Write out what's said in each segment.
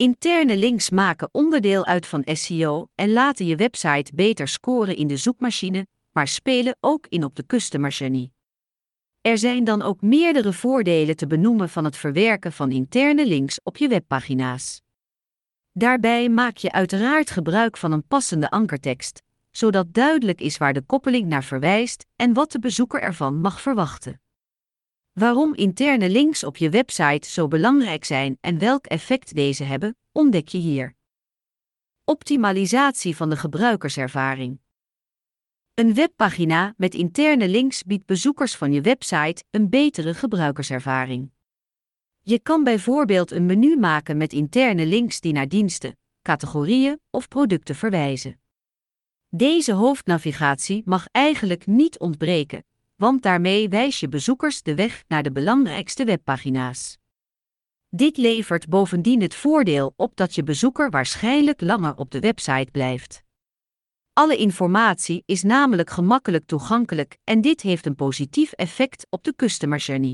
Interne links maken onderdeel uit van SEO en laten je website beter scoren in de zoekmachine, maar spelen ook in op de customer journey. Er zijn dan ook meerdere voordelen te benoemen van het verwerken van interne links op je webpagina's. Daarbij maak je uiteraard gebruik van een passende ankertekst, zodat duidelijk is waar de koppeling naar verwijst en wat de bezoeker ervan mag verwachten. Waarom interne links op je website zo belangrijk zijn en welk effect deze hebben, ontdek je hier. Optimalisatie van de gebruikerservaring. Een webpagina met interne links biedt bezoekers van je website een betere gebruikerservaring. Je kan bijvoorbeeld een menu maken met interne links die naar diensten, categorieën of producten verwijzen. Deze hoofdnavigatie mag eigenlijk niet ontbreken, want daarmee wijs je bezoekers de weg naar de belangrijkste webpagina's. Dit levert bovendien het voordeel op dat je bezoeker waarschijnlijk langer op de website blijft. Alle informatie is namelijk gemakkelijk toegankelijk en dit heeft een positief effect op de customer journey.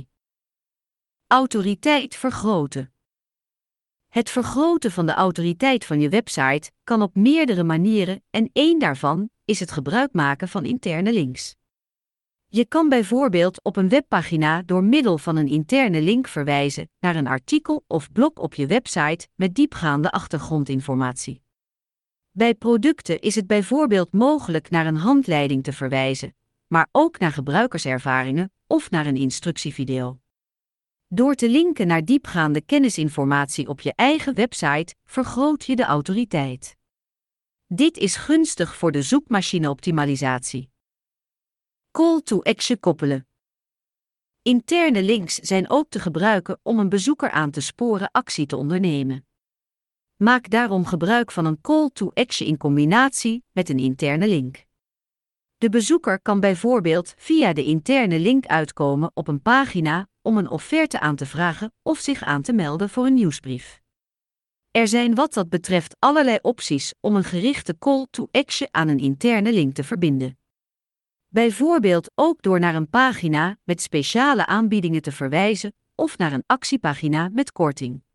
Autoriteit vergroten. Het vergroten van de autoriteit van je website kan op meerdere manieren en één daarvan is het gebruik maken van interne links. Je kan bijvoorbeeld op een webpagina door middel van een interne link verwijzen naar een artikel of blog op je website met diepgaande achtergrondinformatie. Bij producten is het bijvoorbeeld mogelijk naar een handleiding te verwijzen, maar ook naar gebruikerservaringen of naar een instructievideo. Door te linken naar diepgaande kennisinformatie op je eigen website vergroot je de autoriteit. Dit is gunstig voor de zoekmachine-optimalisatie. Call to action koppelen. Interne links zijn ook te gebruiken om een bezoeker aan te sporen actie te ondernemen. Maak daarom gebruik van een call to action in combinatie met een interne link. De bezoeker kan bijvoorbeeld via de interne link uitkomen op een pagina om een offerte aan te vragen of zich aan te melden voor een nieuwsbrief. Er zijn wat dat betreft allerlei opties om een gerichte call to action aan een interne link te verbinden. Bijvoorbeeld ook door naar een pagina met speciale aanbiedingen te verwijzen of naar een actiepagina met korting.